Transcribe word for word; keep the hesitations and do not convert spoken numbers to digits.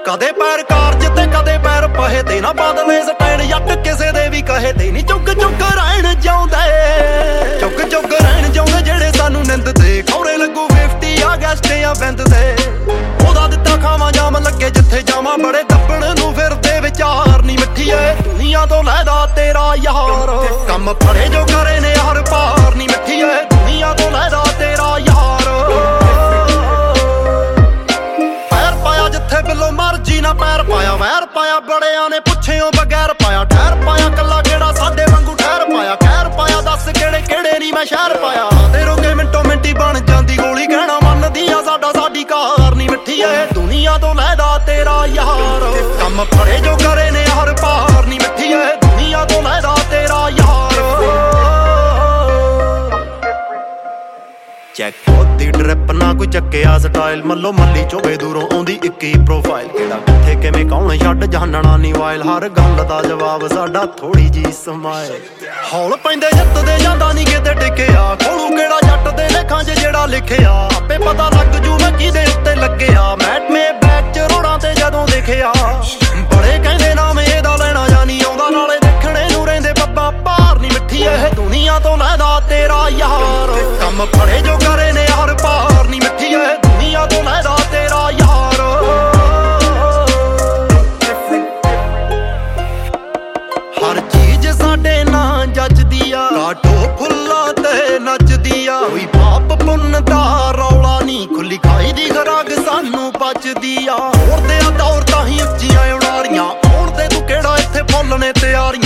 ਕਦੇ ਪੈਰ ਕਾਰਜ ਤੇ ਕਦੇ ਪੈਰ ਪਹੇ ਤੇ ਨਾ ਬਦਲੇ ਸਟੈਂਡ ਜੱਟ ਕਿਸੇ ਦੇ ਵੀ ਕਹੇ ਤੇ ਨਹੀਂ ਚੁੱਕ ਚੁੱਕ ਰਹਿਣ ਜਾਉਂਦੇ ਚੁੱਕ ਚੁੱਕ ਰਹਿਣ ਜਾਉਂਦੇ ਜਿਹੜੇ ਸਾਨੂੰ ਨਿੰਦ ਤੇ ਖੌਰੇ ਲੱਗੂ ਫਿਫਟੀ ਆ ਗੈਸਟ ਜਾਂ ਬਿੰਦ ਤੇ ਉਹਦਾ ਦਿੱਤਾ ਖਾਵਾਂ ਜਾਮ ਲੱਗੇ ਜਿੱਥੇ ਜਾਵਾਂ ਬੜੇ ਦੱਬਣ ਨੂੰ ਫਿਰਦੇ ਵਿਚਾਰ ਨਹੀਂ ਮਿੱਠੀਏ ਦੁਨੀਆ ਤੋਂ ਲੈਦਾ ਤੇਰਾ ਯਾਰ ਕੰਮ ਫੜੇ ਜੋ ਕਰੇ ਨੇ ਹਰ ਪਾਰ ਨਹੀਂ ਮਿੱਠੀਏ ਦੁਨੀਆ ਤੋਂ ਲੈਦਾ ਤੇਰਾ ਯਾਰ ਪੈਰ ਪਾਇਆ ਜਿੱਥੇ ਬਿੱਲੋ ਮਰਜੀ ਨਾ ਪੈਰ ਪਾਇਆ ਵੈਰ ਪਾਇਆ ਬੜਿਆਂ ਨੇ ਪੁੱਛਿਓ ਬਗੈਰ ਪਾਇਆ ਠਹਿਰ ਪਾਇਆ ਕੱਲਾ ਕਿਹੜਾ ਸਾਡੇ ਵਾਂਗੂ ਠਹਿਰ ਪਾਇਆ ਕਹਿਰ ਪਾਇਆ ਦੱਸ ਕਿਹੜੇ ਕਿਹੜੇ ਨਹੀਂ ਮੈਂ ਸ਼ਹਿਰ ਪਾਇਆ ਤੇ ਰੋਕੇ ਮਿੰਟੋ ਮਿੰਟੀ ਬਣ ਜਾਂਦੀ ਗੋਲੀ ਕਹਿਣਾ ਮੰਨਦੀਆਂ ਸਾਡਾ ਸਾਡੀ ਕਾਰ ਨਹੀਂ ਮਿੱਠੀ ਏ ਦੁਨੀਆ ਤੋਂ ਲੈਦਾ ਤੇਰਾ ਯਾਰ ਕੰਮ ਫੜੇ ਜੋ ਕਰੇ ਨੇ ਹਰ ਪਾਰ ਨਹੀਂ ਮਿੱਠੀ ਏ ਦੁਨੀਆ ਤੋਂ ਲੈਦਾ ਤੇਰਾ ਯਾਰ ਚੈੱਕ ਦੀ ਡ੍ਰਿਪ ਨਾ ਕੋਈ ਚੱਕਿਆ ਸਟਾਈਲ ਮੱਲੋ ਮੱਲੀ ਚੋਵੇ ਦੂਰੋਂ ਆਉਂਦੀ ਇੱਕ ਹੀ ਪ੍ਰੋਫਾਈਲ ਕਿਹੜਾ ਕਿੱਥੇ ਕਿਵੇਂ ਕੌਣ ਛੱਡ ਜਾਣਨਾ ਨੀ ਵਾਇਲ ਹਰ ਗੱਲ ਦਾ ਜਵਾਬ ਸਾਡਾ ਥੋੜੀ ਜੀ ਸਮਾਇਲ ਹੌਲ ਪੈਂਦੇ ਜਿੱਤਦੇ ਜਾਂਦਾ ਨੀ ਕਿਤੇ ਟਿਕਿਆ ਖੋਲੂ ਕਿਹੜਾ ਜੱਟ ਦੇ ਲੇਖਾਂ 'ਚ ਜਿਹੜਾ ਲਿਖਿਆ ਆਪੇ ਪਤਾ ਲੱਗ ਜੂ ਮੈਂ ਕਿਹਦੇ ਉੱਤੇ ਲੱਗਿਆ ਮੈਟਮੇ ਬੈਕ 'ਚ ਰੋੜਾਂ ਤੇ ਜਦੋਂ ਦੇਖਿਆ ਬੜੇ ਕਹਿੰਦੇ ਨਾਮ ਇਹਦਾ ਲੈਣਾ ਜਾਂ ਨਹੀਂ ਆਉਂਦਾ ਨਾਲੇ ਦੇਖਣੇ ਨੂੰ ਰਹਿੰਦੇ ਬੱਬਾ ਭਾਰ ਨੀ ਮਿੱਠੀ ਇਹ ਦੁਨੀਆ ਤੋਂ ਲੈਦਾ ਤੇਰਾ ਯਾਰ ਕੰਮ ਫੜੇ ਜੋ ਕਰੇ ਨੇ ਹਰ ਪਾਰ ਨੀ ਮਿੱਠੀ ਏ ਦੁਨੀਆ ਤੋਂ ਲੈਦਾ ਤੇਰਾ ਯਾਰ ਹਰ ਚੀਜ਼ ਸਾਡੇ ਨਾਂ ਜੱਜਦੀ ਆ ਕਾਟੋ ਫੁੱਲਾਂ ਤੇ ਨੱਚਦੀ ਆ ਕੋਈ ਪਾਪ ਪੁੰਨ ਦਾ ਰੌਲਾ ਨੀ ਖੁੱਲੀ ਖਾਈ ਦੀ ਖਰਾਕ ਸਾਨੂੰ ਬਚਦੀ ਆ ਹੋਰ ਤੇ ਆ ਦੌਰ ਤਾਂ ਹੀ ਉੱਚੀਆਂ ਉਡਾਰੀਆਂ ਆਉਣ ਤੇ ਤੂੰ ਕਿਹੜਾ ਇੱਥੇ ਫੁੱਲ ਨੇ ਤਿਆਰੀਆਂ